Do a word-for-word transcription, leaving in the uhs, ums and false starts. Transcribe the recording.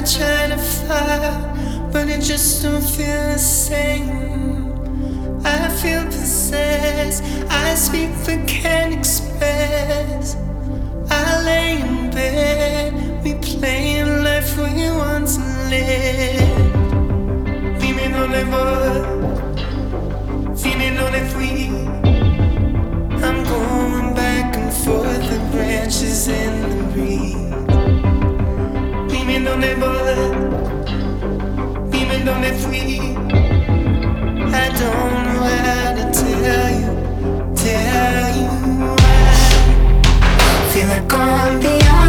try to fight, but it just don't feel the same. I feel possessed, I speak but can't express. I lay in bed, we playing life we want to live. Dime dónde voy, dime dónde fui. I'm going back and forth, the branches in the breeze. Dime dónde voy, dime dónde fui. I don't know how to tell you, tell you why. Feel like going beyond.